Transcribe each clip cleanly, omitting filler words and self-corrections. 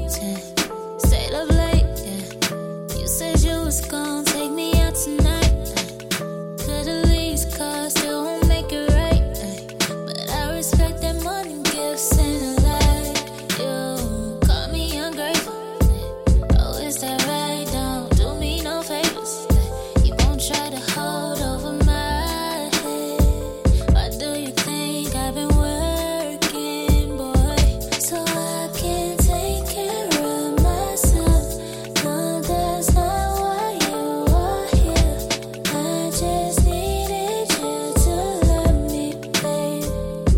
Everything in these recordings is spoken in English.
waiting. Stayed up late, yeah. You said you was gonna take me out tonight. Could at least call, still won't make it right. But I respect that morning gifts and a lie. You call me ungrateful. Oh, is that right? Don't do me no favors. You won't try to hold over my head. Why do you think I've been working, boy? So I can take care of myself. No, that's not why you are here. I just needed you to love me, babe.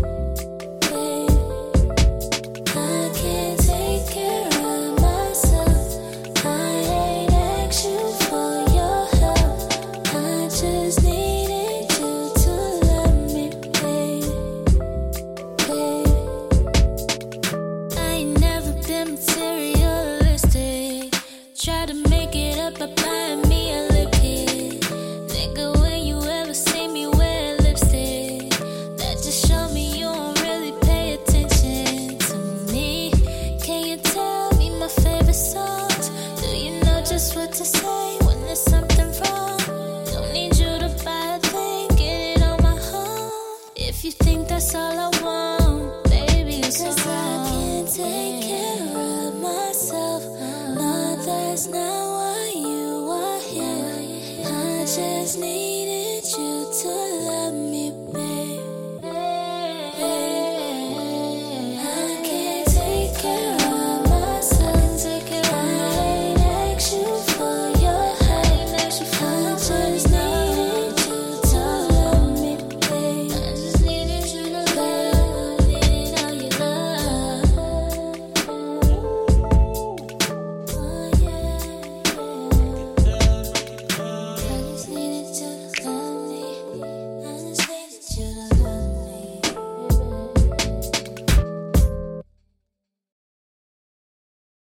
I can't take care of myself. I ain't asked you for your help. I just needed you to love me, babe. I ain't never been materialistic. Try to make it up by buying me a lip kit. Nigga, when you ever see me wear lipstick, that just show me you don't really pay attention to me. Can you tell me my favorite songs? Do you know just what to say when there's something wrong? Don't need you to buy a thing, get it on my home. If you think that's all I want, baby, it's all wrong. 'Cause I can't take care of myself. No, that's not why you are here. I just needed you to love